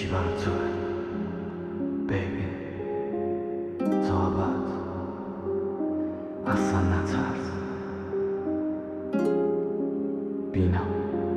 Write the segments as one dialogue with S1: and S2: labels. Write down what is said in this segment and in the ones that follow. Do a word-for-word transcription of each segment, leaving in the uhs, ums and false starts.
S1: یکی برای توه بیبی. تا بعد اصلا نترس. بینم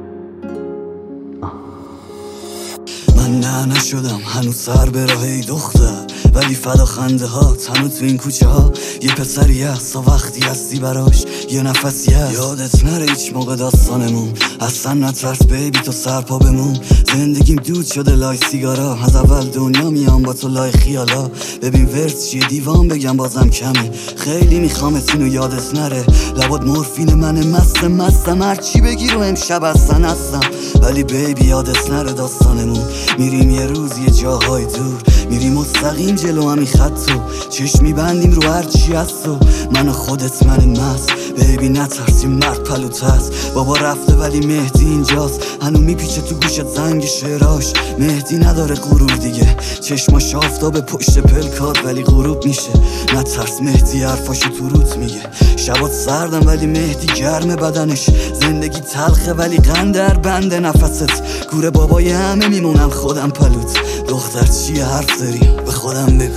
S2: من نه نشدم هنوز سر به راه ای دختر، ولی فدا خنده ها هنوز تو این کوچه ها یه پسری هست تا وقتی هستی براش یه نفسی هست. یادت نره هیچ موقع داستانمون، اصلا نترس بیبی تو سرپا بمون. زندگیم دود شده لای سیگارا، از اول دنیا میام با تو لای خیالا. ببین ورس چیه دیوان بگم بازم کمه، خیلی میخوامت اینو یادت نره. لبات مورفین منه مست مستم، هر چی بگی رو امشب اصلا هستم. ولی بیبی یادت نره داستانمون، میریم یه روز یه جاهای دور، میریم مستقیم جلو همین خطو، چشم میبندیم رو هر چی هست و من و خودت من مست. بیبی نترسیم مرد پلوت هست، بابا رفته ولی مهدی اینجاست، هنو میپیچه تو گوشت زنگ شعراش. مهدی نداره غرور دیگه، چشماش آفتاب پشت پلکات ولی غروب میشه. نترس مهدی حرفاشو تو روت میگه، شبات سردم ولی مهدی گرم بدنش. زندگی تلخه ولی قند در بنده نفست، گوره بابای همه میمونم خودم پلوت. دختر چیه حرف داریم به خودم بگو.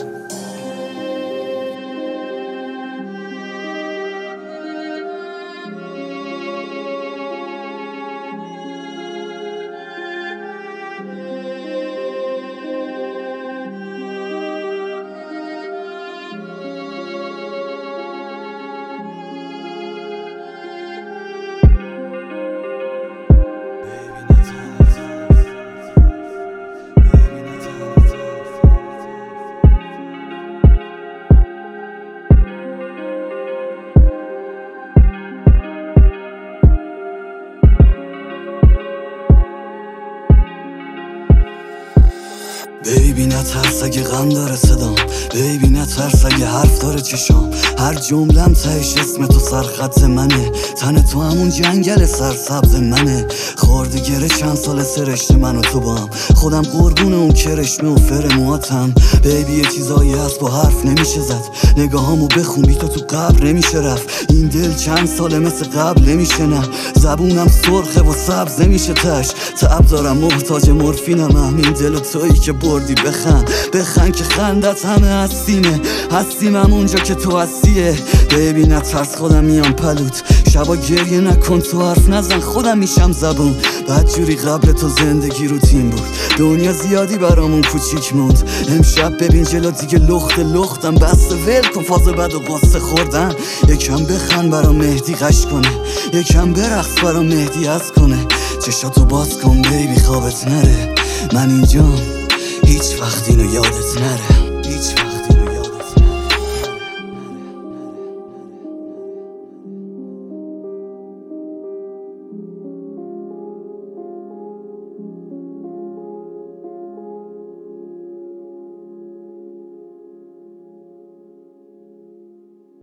S2: بیبی نترس اگه غم داره صدام، بیبی نترس اگه حرف داره چشام. هر جملم تهش اسم تو سرخط منه، تن تو همون جنگل سرسبز منه. خورده گره چند سال سرشته من و تو با هم، خودم قربون اون کرشمه و فر مواتم. بیبی یه چیزایی هست با حرف نمیشه زد، نگاهامو بخون بی تو تو قبر نمیشه رفت. این دل چند ساله مثل قبل نمیشه نه، زبونم سرخه و سبز نمیشه تش. تعب دارم محتاج مورفینم، همین دل و تویی که بردی. بخند بخند که خندت همه هستیمه، هستیم همونجا که تو هستیه. بیبی نترس خودم میام پلوت، شبا گریه نکن تو حرف نزن خودم میشم زبون. بدجوری قبل تو زندگی روتین بود، دنیا زیادی برامون کوچیک موند. امشب ببین جلو دیگه لخت لختم، بسته ول کن فاز بد و قصه خوردن. یکم بخند برا مهدی قش کنه، یکم برقص برا مهدی از کنه. چشاتو باز کن بیبی خوابت نره، من اینجام هیچ وقت اینو یادت نره، هیچ وقت.